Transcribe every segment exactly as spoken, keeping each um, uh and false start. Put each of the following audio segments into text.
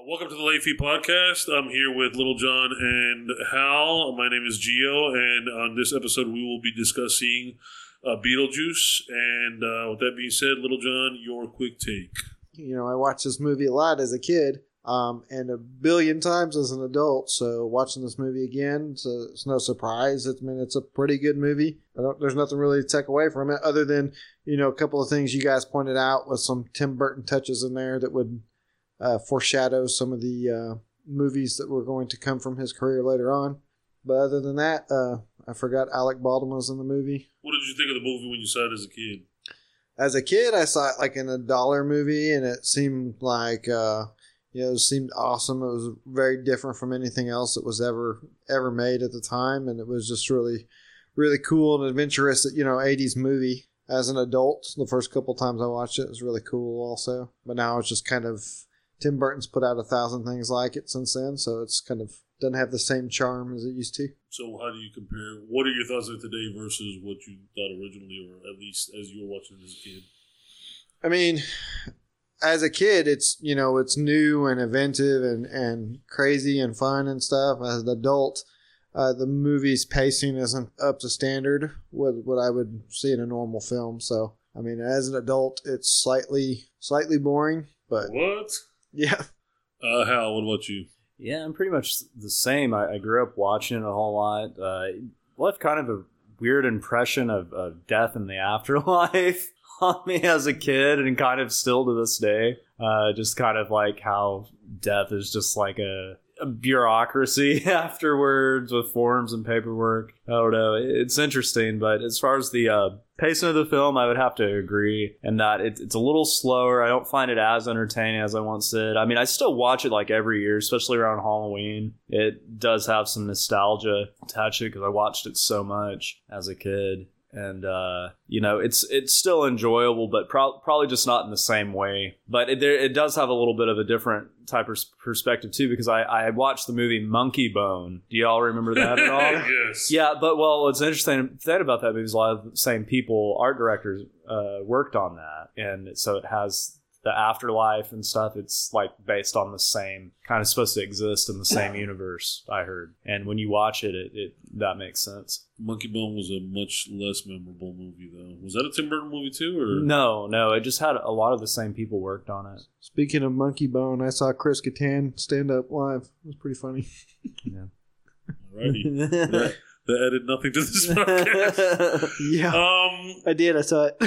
Welcome to the Late Fee Podcast. I'm here with Little John and Hal. My name is Gio, and on this episode we will be discussing uh, Beetlejuice. And uh, with that being said, Little John, your quick take. You know, I watched this movie a lot as a kid, um, and a billion times as an adult. So watching this movie again, it's, a, it's no surprise. It's, I mean, it's a pretty good movie. I don't, there's nothing really to take away from it, other than, you know, a couple of things you guys pointed out with some Tim Burton touches in there that would uh, foreshadow some of the uh, movies that were going to come from his career later on. But other than that, uh, I forgot Alec Baldwin was in the movie. What did you think of the movie when you saw it as a kid? As a kid, I saw it like in a dollar movie, and it seemed like, uh, you know, it seemed awesome. It was very different from anything else that was ever ever made at the time, and it was just really, really cool and adventurous, you know, eighties movie. As an adult, the first couple times I watched it, it was really cool also. But now it's just kind of, Tim Burton's put out a thousand things like it since then, so it's kind of doesn't have the same charm as it used to. So how do you compare? What are your thoughts of it today versus what you thought originally, or at least as you were watching it as a kid? I mean, as a kid, it's, you know, it's new and inventive and, and crazy and fun and stuff. As an adult, uh, the movie's pacing isn't up to standard with what I would see in a normal film. So, I mean, as an adult, it's slightly slightly boring. But what? Yeah. Uh, Hal, what about you? Yeah, I'm pretty much the same. I, I grew up watching it a whole lot. Uh, it left kind of a weird impression of, of death in the afterlife on me as a kid, and kind of still to this day. Uh, just kind of like how death is just like a, a bureaucracy afterwards with forms and paperwork. I don't know. It's interesting, but as far as the uh, pacing of the film, I would have to agree in that it, it's a little slower. I don't find it as entertaining as I once did. I mean, I still watch it like every year, especially around Halloween. It does have some nostalgia attached to it because I watched it so much as a kid. And, uh, you know, it's it's still enjoyable, but pro- probably just not in the same way. But it, there, it does have a little bit of a different type of perspective, too, because I, I watched the movie Monkey Bone. Do y'all remember that at all? Yes. Yeah, but, well, what's interesting thing about that movie is a lot of the same people, art directors, uh, worked on that. And so it has the afterlife and stuff. It's like based on the same, kind of supposed to exist in the same universe, I heard. And when you watch it, it, it that makes sense. Monkey Bone was a much less memorable movie, though. Was that a Tim Burton movie, too? Or? No, no. It just had a lot of the same people worked on it. Speaking of Monkey Bone, I saw Chris Kattan stand up live. It was pretty funny. Yeah. Alrighty. that, that added nothing to this podcast. Yeah. Um, I did. I saw it.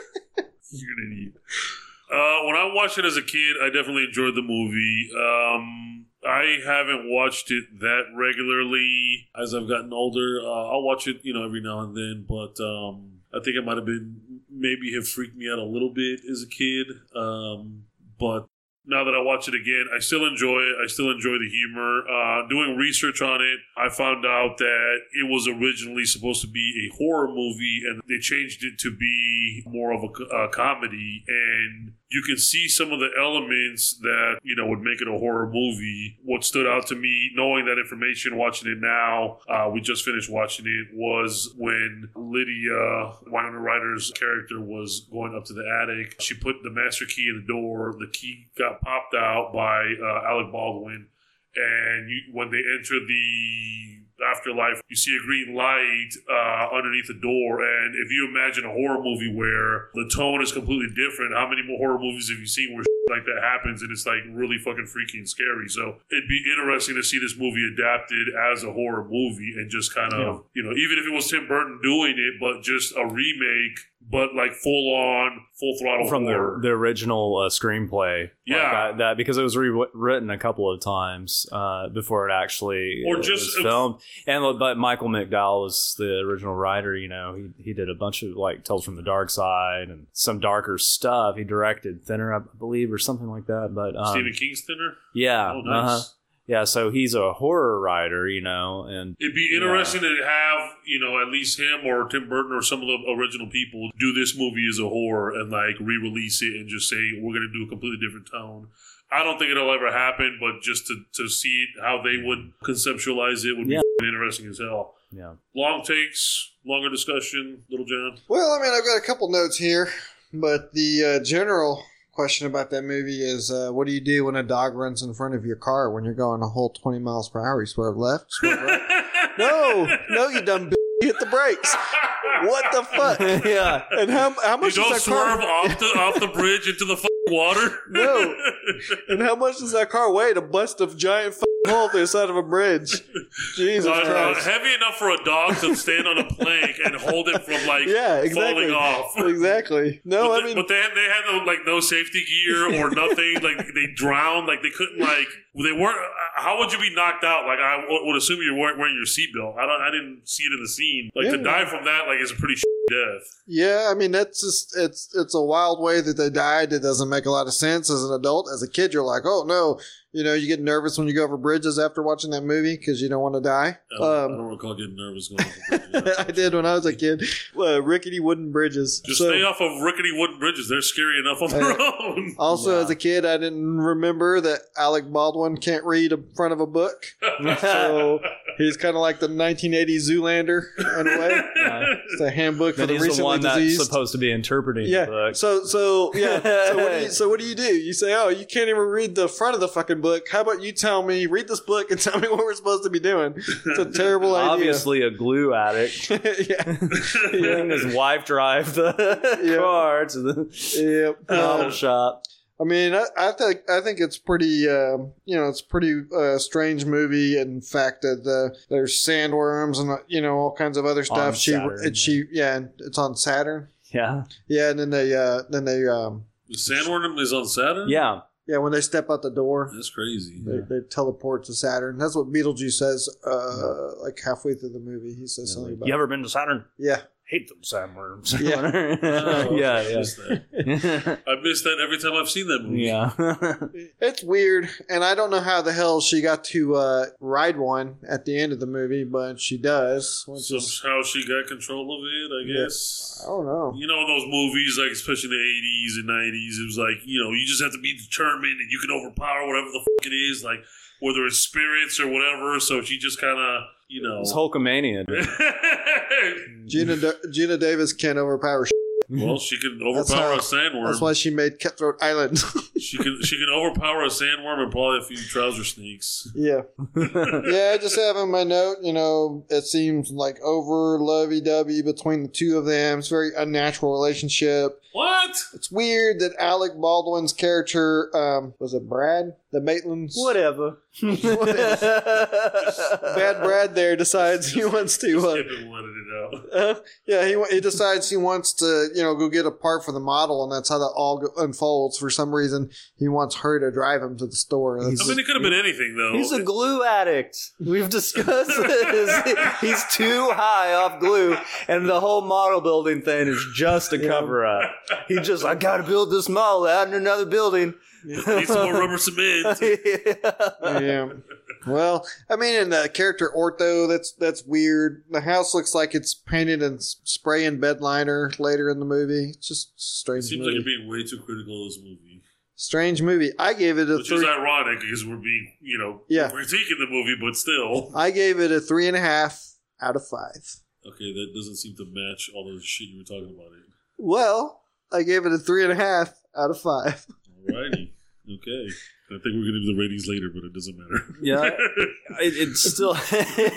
You're an idiot. Uh, when I watched it as a kid, I definitely enjoyed the movie. Um, I haven't watched it that regularly as I've gotten older. Uh, I'll watch it, you know, every now and then, but um, I think it might have been, maybe have freaked me out a little bit as a kid. Um, but now that I watch it again, I still enjoy it. I still enjoy the humor. Uh, doing research on it, I found out that it was originally supposed to be a horror movie, and they changed it to be more of a, a comedy. And you can see some of the elements that, you know, would make it a horror movie. What stood out to me, knowing that information, watching it now, uh, we just finished watching it, was when Lydia, Winona Ryder's character, was going up to the attic. She put the master key in the door. The key got popped out by uh, Alec Baldwin. And you, when they enter the afterlife, you see a green light uh, underneath the door. And if you imagine a horror movie where the tone is completely different, how many more horror movies have you seen where shit like that happens and it's like really fucking freaky and scary? So it'd be interesting to see this movie adapted as a horror movie and just kind of, yeah. you know, even if it was Tim Burton doing it, but just a remake, but like full on, full throttle from horror. the the original uh, screenplay. Yeah, like that, that because it was rewritten a couple of times uh, before it actually or uh, just was filmed. And but Michael McDowell was the original writer. You know, he he did a bunch of like Tales from the Dark Side and some darker stuff. He directed Thinner, I believe, or something like that. But um, Stephen King's Thinner. Yeah. Oh, nice. Uh-huh. Yeah, so he's a horror writer, you know, and it'd be interesting yeah. to have, you know, at least him or Tim Burton or some of the original people do this movie as a horror and like re-release it and just say we're going to do a completely different tone. I don't think it'll ever happen, but just to, to see how they would conceptualize it would be yeah. interesting as hell. Yeah. Long takes, longer discussion, Little John. Well, I mean, I've got a couple notes here, but the uh, general question about that movie is, uh, what do you do when a dog runs in front of your car when you're going a whole twenty miles per hour? You swerve left, swerve right? No, no, you dumb bitch. You hit the brakes. What the fuck? Yeah. And how how much You don't does that car? swerve off the off the bridge into the fucking water. No. And how much does that car weigh to bust a giant fucking hole through the side of a bridge? Jesus Uh, uh, Christ. heavy enough for a dog to stand on a plank and hold it from like Yeah, exactly. falling off. Exactly. No, but I they, mean, but they had, they had no, like no safety gear or nothing. Like they drowned. Like they couldn't like they weren't. How would you be knocked out? Like I would assume you weren't wearing your seatbelt. I don't. I didn't see it in the scene. Like Yeah. to die from that, like is a pretty shit death. yeah, I mean, that's just, it's, it's a wild way that they died. It doesn't make a lot of sense as an adult. As a kid, you're like, oh no, you know, you get nervous when you go over bridges after watching that movie because you don't want to die. I don't, I Um, don't recall getting nervous going. Over bridges. I did when I was a kid. Uh, rickety wooden bridges. Just So- stay off of rickety wooden bridges. They're scary enough on their own. Also, Yeah. as a kid, I didn't remember that Alec Baldwin can't read in front of a book. So he's kind of like the nineteen eighties Zoolander in a way. Yeah. It's a handbook for Then the he's the recently one diseased. that's supposed to be interpreting Yeah. the book. So so yeah. So what, do you, so what do you do? You say, oh, you can't even read the front of the fucking book. How about you tell me, read this book and tell me what we're supposed to be doing? It's a terrible idea. Obviously a glue addict. yeah. Letting his wife drive the Yeah. car to the Yep. bottle Uh, shop. I mean, I, I think I think it's pretty, uh, you know, it's a pretty uh, strange movie. In fact, that uh, there's sandworms and uh, you know all kinds of other stuff. On she, Saturn, it, she, yeah, and it's on Saturn. Yeah. Yeah, and then they, uh, then they, um, The Sandworm is on Saturn? Yeah. yeah, when they step out the door, That's crazy. they, they teleport to Saturn. That's what Beetlejuice says. Uh, like halfway through the movie, he says something about. You ever been to Saturn? Yeah, Hate them sandworms. Yeah. Oh, yeah, I yeah. missed that. I missed that every time I've seen that movie. Yeah. it's weird, and I don't know how the hell she got to uh, ride one at the end of the movie, but she does. Which is, Somehow she got control of it, I Yeah. guess. I don't know. You know those movies, like especially in the eighties and nineties, it was like, you know, you just have to be determined and you can overpower whatever the fuck it is, like whether it's spirits or whatever. So she just kind of, you know. It's Hulkamania, dude. Gina Gina Davis can't overpower. Shit. Well, she can That's overpower how- a sandworm. That's why she made Cutthroat Island. she can she can overpower a sandworm and probably a few trouser snakes. yeah, yeah. I just have in my note. You know, it seems like over lovey-dovey between the two of them. It's a very unnatural relationship. What? It's weird that Alec Baldwin's character, um, was it Brad? The Maitland's Whatever. bad Brad there decides he wants to. Uh, Skipping wanted it out. Uh, yeah, he he decides he wants to, you know, go get a part for the model, and that's how that all go- unfolds. For some reason, he wants her to drive him to the store. That's I mean, it could have been anything though. He's a glue addict. We've discussed this. He's too high off glue, and the whole model building thing is just a cover up. He just, I gotta build this model out in another building. Need some more rubber cement. yeah. Well, I mean, in the character Ortho, that's that's weird. The house looks like it's painted in s- spray and bed liner later in the movie. It's just a It strange seems movie. like you're being way too critical of this movie. Strange movie. I gave it a Which is three. ironic because we're being, you know, Yeah. critiquing the movie, but still. I gave it a three and a half out of five. Okay, that doesn't seem to match all the shit you were talking about it. Well, I gave it a three and a half out of five. Alrighty. Okay. I think we're going to do the ratings later, but it doesn't matter. Yeah, it, it's still. It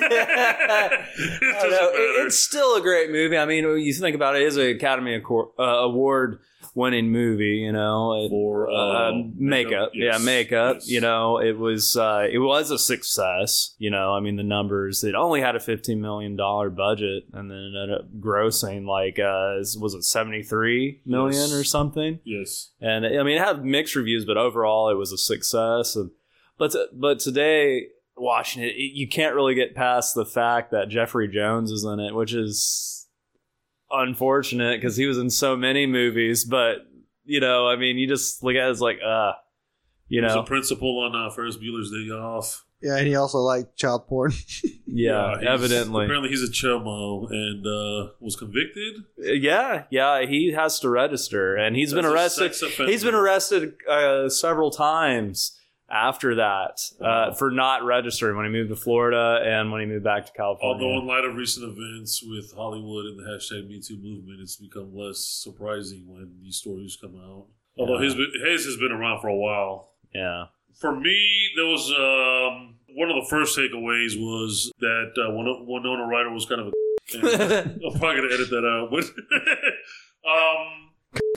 I doesn't know, it- matter. it's still a great movie. I mean, when you think about it, it is an Academy Acor- uh, Award winning movie. You know, it, For, uh, uh, makeup, makeup, yes, yeah, makeup. yes. You know, it was uh, it was a success. You know, I mean, the numbers. It only had a fifteen million dollar budget, and then it ended up grossing like uh, was it seventy three million Yes. or something? Yes. And I mean, it had mixed reviews, but overall, it was a success. And but t- but today, watching it, it, you can't really get past the fact that Jeffrey Jones is in it, which is unfortunate because he was in so many movies. But you know, I mean, you just look at it as like, uh, you He was know, a principal on uh, Ferris Bueller's Day Off. Yeah, and he also liked child porn. yeah, he's- evidently, Apparently he's a chomo and uh, was convicted. yeah, yeah, he has to register, and he's been As a arrested. sex offender. He's been arrested uh, several times after that uh, for not registering when he moved to Florida and when he moved back to California. Although in light of recent events with Hollywood and the hashtag Me Too movement, it's become less surprising when these stories come out. Although Yeah. his his has been around for a while. Yeah. For me, there was um, one of the first takeaways was that uh, Win- Winona Ryder was kind of a. And I'm probably gonna edit that out, but um,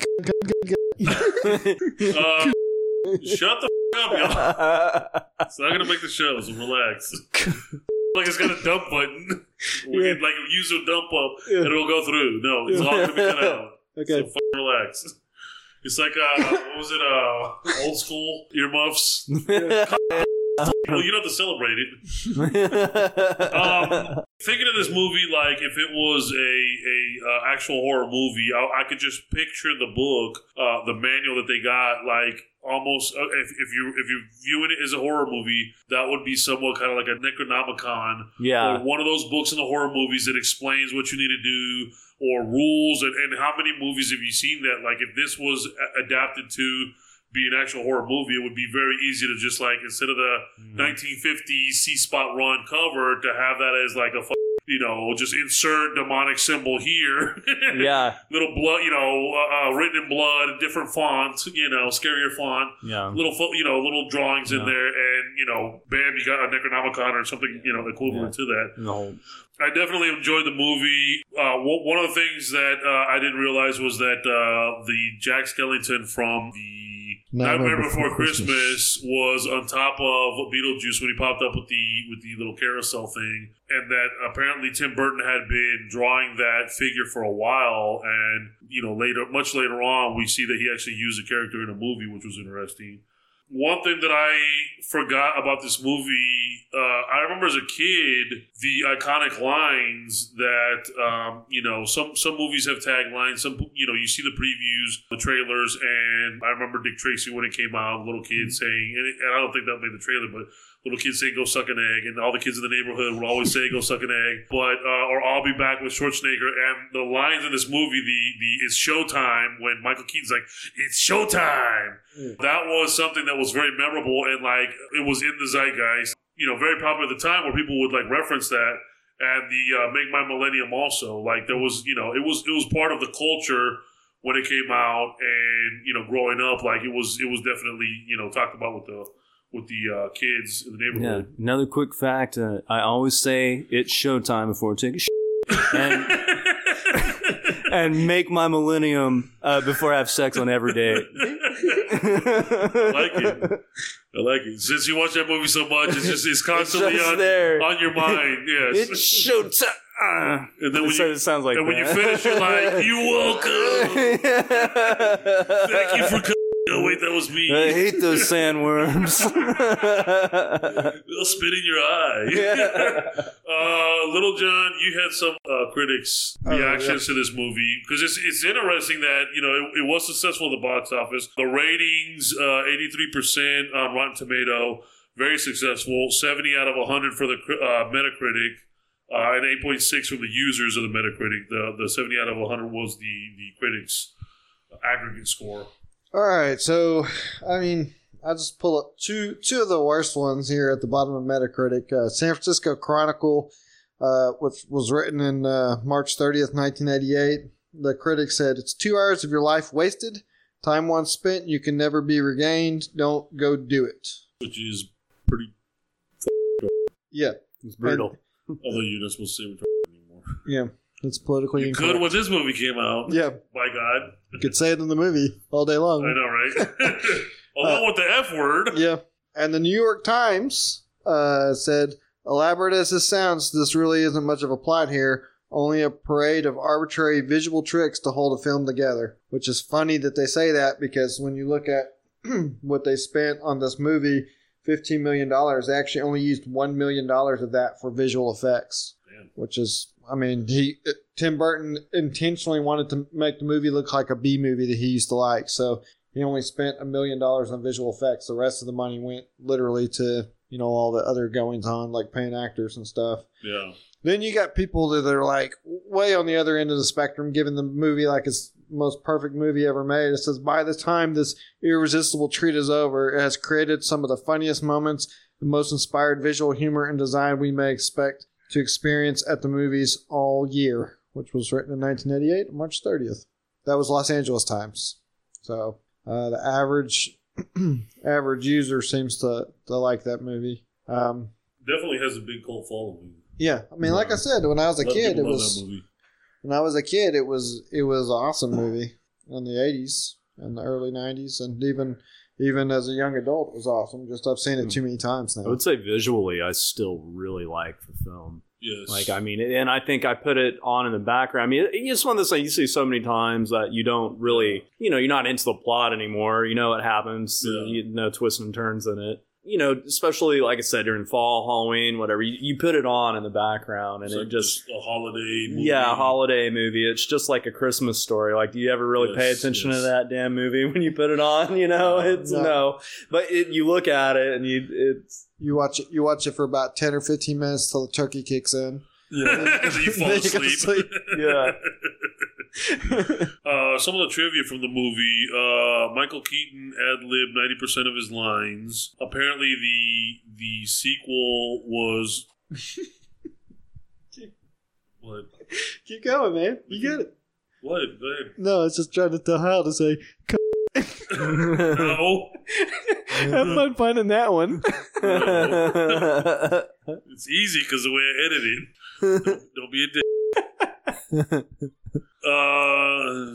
uh, shut the f- up, y'all. It's not gonna make the show, so relax. Like it's got a dump button. We Yeah. can like use a dump up Yeah. and it'll go through. No, it's all gonna be cut out. Okay. So f- relax. It's like uh, what was it? Uh, old school earmuffs. Well, you don't have to celebrate it. Um, thinking of this movie, like if it was a a uh, actual horror movie, I, I could just picture the book, uh, the manual that they got, like almost uh, if, if you if you viewing it as a horror movie, that would be somewhat kind of like a Necronomicon, Yeah. or one of those books in the horror movies that explains what you need to do or rules, and, and how many movies have you seen that? Like if this was a- adapted to be an actual horror movie, it would be very easy to just like, instead of the nineteen fifties C-Spot run cover, to have that as like a, fu- you know, just insert demonic symbol here. Yeah. Little blood, you know, uh, uh, written in blood, different font, you know, scarier font. Yeah. Little, fo- you know, little drawings in Yeah. there, and you know, bam, you got a Necronomicon or something, you know, equivalent to that. The whole I definitely enjoyed the movie. Uh, w- one of the things that uh, I didn't realize was that uh, the Jack Skellington from the Nightmare Before Christmas was on top of Beetlejuice when he popped up with the with the little carousel thing, and that apparently Tim Burton had been drawing that figure for a while, and you know later, much later on, we see that he actually used the character in a movie, which was interesting. One thing that I forgot about this movie, uh, I remember as a kid, the iconic lines that, um, you know, some, some movies have taglines, some, you know, you see the previews, the trailers, and I remember Dick Tracy when it came out, little kids saying, and, it, and I don't think that made the trailer, but little kids saying, go suck an egg, and all the kids in the neighborhood would always say, go suck an egg, but, uh, or I'll be back with Schwarzenegger, and the lines in this movie, the, the, it's showtime, when Michael Keaton's like, it's showtime! That was something that was very memorable, and like it was in the zeitgeist, you know, very popular at the time, where people would like reference that, and the uh, Make My Millennium also, like there was, you know, it was it was part of the culture when it came out, and you know, growing up, like it was it was definitely, you know, talked about with the with the uh, kids in the Yeah. neighborhood. Another quick fact: uh, I always say it's showtime before I take a shit, and and make my millennium uh, before I have sex on every date. I like it. I like it. Since you watch that movie so much, it's just it's constantly just on, there. on your mind. Yes. It's showtime. Uh, And then when so you- it sounds like and when you that. finish, you're like, "You're welcome. Thank you for coming." Oh wait, that was me. I hate those sandworms. They'll spit in your eye. uh, Little John, you had some uh, critics' Oh, reactions to this movie, because it's it's interesting that you know it, it was successful at the box office. The ratings, uh, eighty-three percent on Rotten Tomato, very successful. seventy out of one hundred for the cri- uh, Metacritic. Uh, and eight point six from the users of the Metacritic. The the seventy out of one hundred was the, the critics' aggregate score. All right, so I mean, I just pull up two two of the worst ones here at the bottom of Metacritic. Uh, San Francisco Chronicle, uh, which was written in uh, March thirtieth, nineteen eighty-eight. The critic said, "It's two hours of your life wasted. Time once spent, you can never be regained. Don't go do it." Which is pretty. Yeah, It's brutal. Although you're not supposed to say retarded anymore. yeah, it's politically You incorrect. could when this movie came out. Yeah, By God. you could say it in the movie all day long. I know, right? Along with the F word. Yeah. And the New York Times uh, said, elaborate as this sounds, this really isn't much of a plot here. Only a parade of arbitrary visual tricks to hold a film together. Which is funny that they say that, because when you look at what they spent on this movie, fifteen million dollars, they actually only used one million dollars of that for visual effects. Damn. Which is, I mean, he Tim Burton intentionally wanted to make the movie look like a B movie that he used to like. So he only spent a million dollars on visual effects. The rest of the money went literally to, you know, all the other goings on, like paying actors and stuff. Yeah. Then you got people that are like way on the other end of the spectrum, giving the movie like it's the most perfect movie ever made. It says, by the time this irresistible treat is over, it has created some of the funniest moments, the most inspired visual humor and design we may expect to experience at the movies all year, which was written in nineteen eighty-eight, March thirtieth. That was Los Angeles Times. So, Uh, the average average user seems to, to like that movie. Um, Definitely has a big cult following. yeah, I mean, like I said, when I was a lot of kid, it people love was that movie. when I was a kid, it was it was an awesome movie in the eighties and the early nineties, and even even as a young adult, it was awesome. Just I've seen it too many times now. I would say visually, I still really like the film. Yes. Like, I mean, and I think I put it on in the background. I mean, it's one of those things you see so many times that you don't really, you know, you're not into the plot anymore. You know what happens. Yeah. You know, twists and turns in it. You know, especially, like I said, during fall, Halloween, whatever. You, you put it on in the background and It's it like just... a holiday movie. Yeah, a holiday movie. It's just like a Christmas story. Like, do you ever really Yes, pay attention yes. to that damn movie when you put it on? You know, it's No. no. But it, you look at it and you, it's... You watch it. You watch it for about ten or fifteen minutes till the turkey kicks in. Yeah. And then you fall Then you go asleep. sleep. Yeah. uh, some of the trivia from the movie: uh, Michael Keaton ad-libbed ninety percent of his lines. Apparently, the the sequel was what? Keep going, man. You get it. What? Go ahead. No, it's just trying to tell Hal to say. No, Have fun finding that one. it's easy because the way I edit it. Don't, don't be a dick. Uh,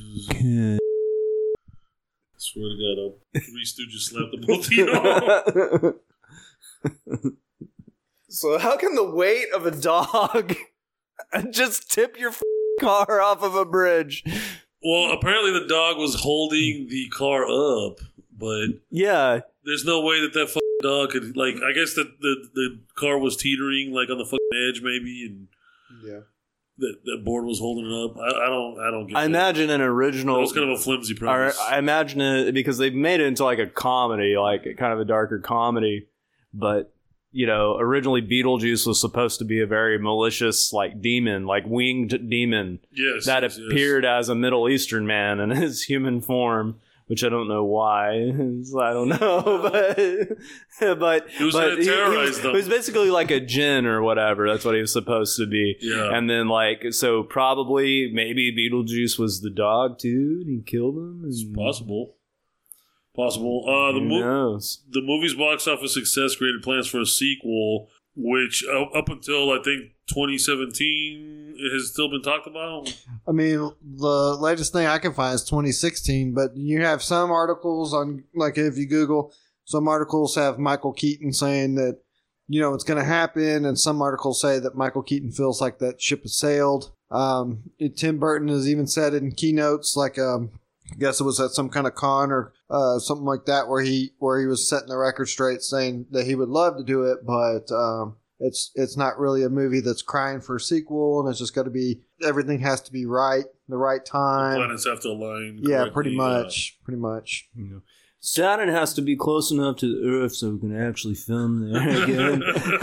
swear to God, I'll Three Stooges slap the both of you. So how can the weight of a dog just tip your f- car off of a bridge? Well, apparently the dog was holding the car up, but Yeah. there's no way that that fucking dog could, like, I guess that the, the car was teetering, like, on the fucking edge, maybe, and Yeah. that, that board was holding it up. I, I don't I don't get I that. imagine an That original... was kind of a flimsy Or premise. I imagine it because they've made it into like a comedy, like kind of a darker comedy. But, you know, originally Beetlejuice was supposed to be a very malicious, like demon, like winged demon yes. that yes, yes. appeared as a Middle Eastern man in his human form, which I don't know why. So I don't know, but but He was but gonna terrorize was, them. He was basically like a djinn or whatever. That's what he was supposed to be. Yeah. And then like so probably maybe Beetlejuice was the dog too, and he killed him. It's and- possible. Possible. Uh, the Who movie. knows? The movie's box office success created plans for a sequel, which uh, up until I think twenty seventeen it has still been talked about. I mean, the latest thing I can find is twenty sixteen, but you have some articles on, like if you Google, some articles have Michael Keaton saying that, you know, it's going to happen, and some articles say that Michael Keaton feels like that ship has sailed. Um, it- Tim Burton has even said it in keynotes, like, um, I guess it was at some kind of con or uh, something like that, where he where he was setting the record straight, saying that he would love to do it, but um, it's it's not really a movie that's crying for a sequel, and it's just got to be everything has to be right, the right time. Planets have to align. Yeah, correctly, pretty uh, much, pretty much. Saturn has to be close enough to the Earth so we can actually film there again.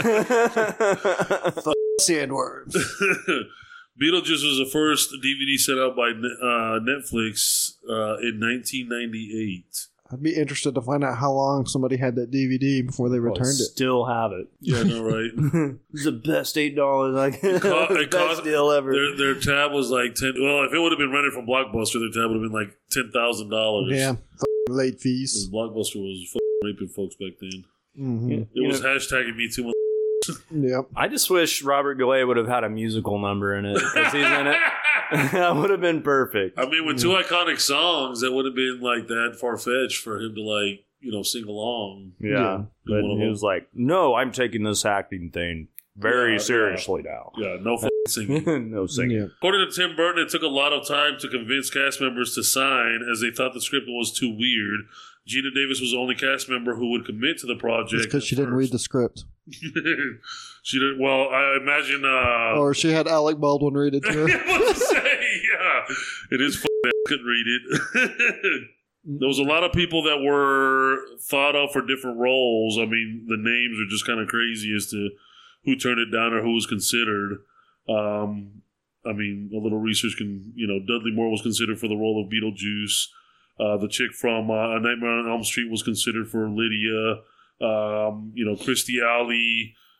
Sandworms. Beetlejuice was the first D V D set out by uh, Netflix uh, in nineteen ninety-eight. I'd be interested to find out how long somebody had that D V D before they returned it. Still have it. Yeah, no, right. It's the best eight dollars I can. co- it Best cost- deal ever. Their, their tab was like ten. Well, if it would have been rented from Blockbuster, their tab would have been like ten thousand dollars. Yeah, f***ing late fees. Blockbuster was fucking raping folks back then. Mm-hmm. It You was know- hashtagging me too much. Yep. I just wish Robert Goulet would have had a musical number in it because he's in it. That would have been perfect. I mean, with two iconic songs, that would have been like that far fetched for him to like you know sing along. Yeah, Yeah. but One of he them. was like, "No, I'm taking this acting thing very Yeah, seriously now. Yeah, no fucking singing. No singing." Yeah. According to Tim Burton, it took a lot of time to convince cast members to sign as they thought the script was too weird. Gina Davis was the only cast member who would commit to the project. It's because she didn't read the script. She didn't. Well, I imagine. Uh, Or she had Alec Baldwin read it to her. I was to say, yeah, it is. F- I couldn't read it. There was a lot of people that were thought of for different roles. I mean, the names are just kind of crazy as to who turned it down or who was considered. Um, I mean, a little research can, you know, Dudley Moore was considered for the role of Beetlejuice. Uh, the chick from uh, A Nightmare on Elm Street was considered for Lydia. Um, you know, Christy Alley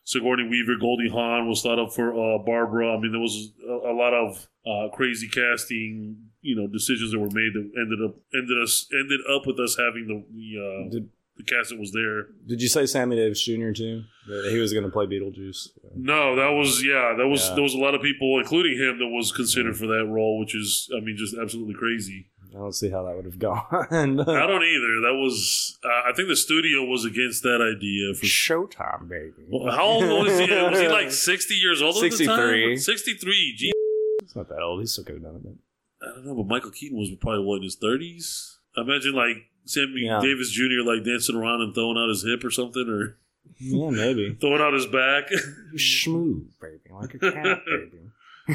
Sigourney Weaver, Goldie Hawn was thought of for uh, Barbara. I mean, there was a, a lot of uh, crazy casting, you know, decisions that were made that ended up ended us ended up with us having the the, uh, Did, the cast that was there. did you say Sammy Davis Junior too? That he was going to play Beetlejuice. No, that was yeah, that was Yeah. there was a lot of people, including him, that was considered for that role, which is, I mean, just absolutely crazy. I don't see how that would have gone. I don't either. That was, uh, I think the studio was against that idea. For Showtime, baby. Well, how old was he? Was he like sixty years old at the sixty-three. time? sixty-three. Gee, He's not that old. He still could have done it. I don't know, but Michael Keaton was probably what, in his thirties. Imagine like Sammy Yeah. Davis Junior like dancing around and throwing out his hip or something, or Yeah, maybe. throwing out his back. Smooth, baby, like a cat, baby.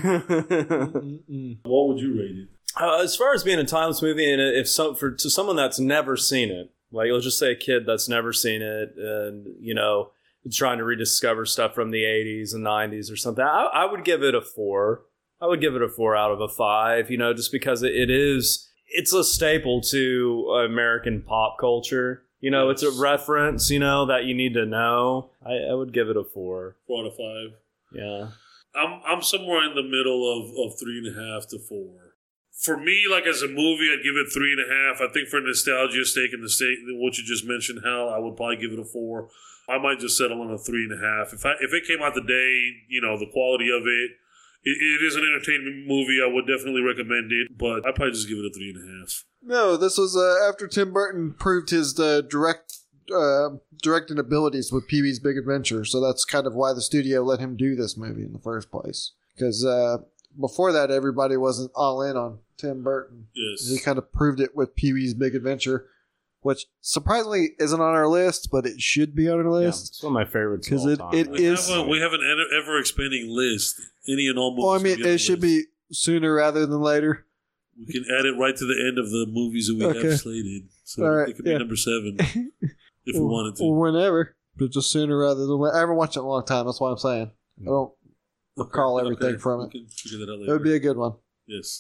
Mm-mm. What would you rate it? Uh, as far as being a timeless movie, and if some for to someone that's never seen it, like let's just say a kid that's never seen it, and you know, trying to rediscover stuff from the eighties and nineties or something, I, I would give it a four. I would give it a four out of a five. You know, just because it, it is, it's a staple to American pop culture. You know, it's a reference. You know that you need to know. I, I would give it a four. Four out of five. Yeah. I'm I'm somewhere in the middle of, of three and a half to four. For me, like as a movie, I'd give it three and a half. I think for nostalgia's sake and the state what you just mentioned, Hal, I would probably give it a four. I might just settle on a three and a half. If I if it came out today, you know, the quality of it, it, it is an entertainment movie. I would definitely recommend it, but I'd probably just give it a three and a half. No, this was uh, after Tim Burton proved his uh, direct uh, directing abilities with Pee-wee's Big Adventure, so that's kind of why the studio let him do this movie in the first place. Because uh, before that, everybody wasn't all in on Tim Burton. Yes. He kind of proved it with Pee-wee's Big Adventure, which surprisingly isn't on our list, but it should be on our Yeah, list. it's one of my favorites. 'Cause of all it- time. it We is- have, a, we have an ever expanding list. Any and all movies. Well, I can mean, be on the it should list. be sooner rather than later. We can add it right to the end of the movies that we Okay. have slated. So All right, it could yeah. be number seven if we or, wanted to. or whenever, but just sooner rather than later. I haven't watched it in a long time. That's why I'm saying I don't recall Okay, everything okay. from We it. can figure that out It later. would be a good one. Yes.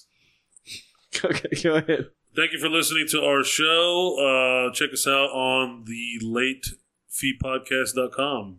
Okay, go ahead. Thank you for listening to our show. Uh, check us out on the late fee podcast dot com.